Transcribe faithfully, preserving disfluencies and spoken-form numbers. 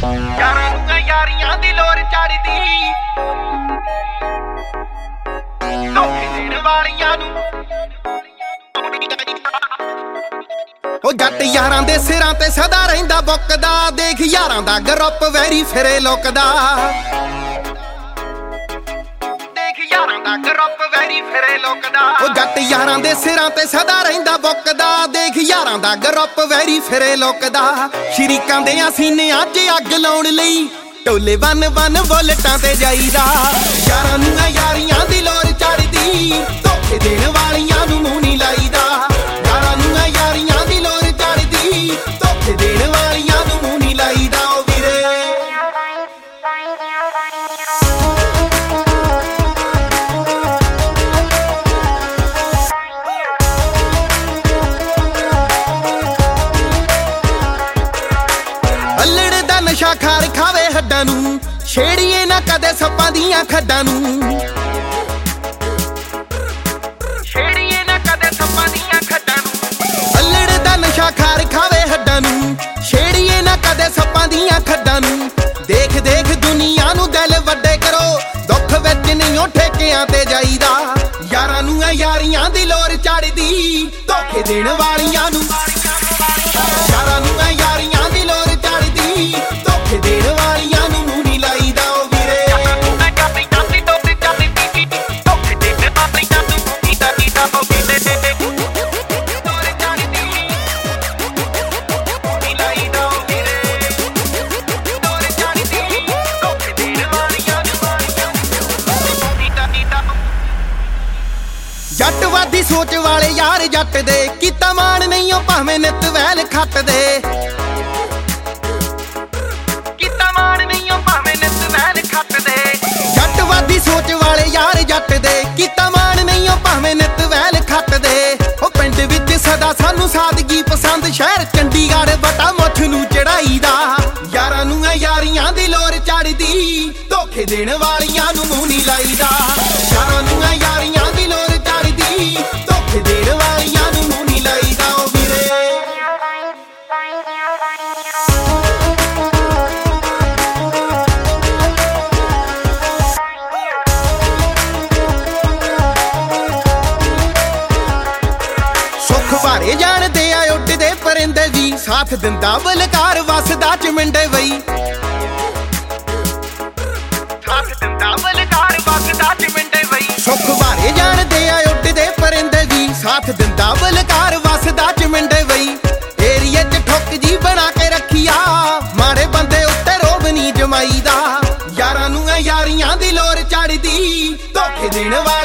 यारां नूं यारियां दी लोर चढ़दी धोखे देण वालियां नूं ओ जट यारां दे सिरां ते सदा रहिंदा बुकदा देख यारां दा ग्रुप वैरी फिरे लुकदा ग्रुप वैरी फिरे लुकदा ओ जट यारां दे सिरां ते सदा रहिंदा बुकदा देख यारां दा ग्रुप वैरी फिरे लुकदा शरीकां दे सीनियां च अग लाउण लई ढोले बन बन बुलटां ते जाईदा यारां नूं यारियां दी लोर चढ़दी धोखे देण वालियां नूं मूंह नहीं लाईदा यारां नूं यारियां दी लोर चढ़दी धोखे देण वालियां नूं मूंह नहीं लाईदा ओ वीरे नशा खार खावे हड्डां नूं छेड़िए ना कदे सप्पां दियां खड्डां नूं छेड़िए ना कदे सप्पां दियां खड्डां नूं अल्लड़ दा नशा खार खावे हड्डां नूं छेड़िए ना कदे सप्पां दियां खड्डां नूं देख देख दुनिया नूं दिल वड्डे करो दुख विच नहीं ठेकिआं ते जाईदा यारां नूं यारियां दी लोर चढ़दी धोखे देण वालियां नूं यारां नूं यारियां दी लोर चढ़दी धोखे देण वालियां नूं मूंह नहीं लाईदा ओ वीरे जटवादी सोच वाले यार जट दे कीता मान नहीं ओ भावें नित वैल खट दे जटवादी सोच वाले यार जट दे कीता मान नहीं ओ भावें नित वैल खट दे ओ पिंड विच सदा सानू सादगी पसंद शहर चंडीगढ़ बटा मुठ नूं चढ़ाईदा यारां नूं यारियां दी लोर चढ़दी धोखे देण वालियां नूं मूंह नहीं लाईदा यारां नूं यारियां दी लोर चढ़दी धोखे देण वालियां नूं मूंह नहीं लाईदा ओ वीरे भारे जानदे आ उड्डदे परिंदे भी साथ दिंदा बलकार वसदा चमिंडे वई साथ दिंदा बलकार वसदा चमिंडे वई सुख भारे जानदे आ उड्डदे परिंदे भी साथ दिंदा बलकार वसदा चमिंडे वई एरिया च ठुक जी बना के रखिया माड़े बंदे उत्ते रोब नहीं जमाईदा यारां नूं यारियां दी लोर चढ़दी धोखे देण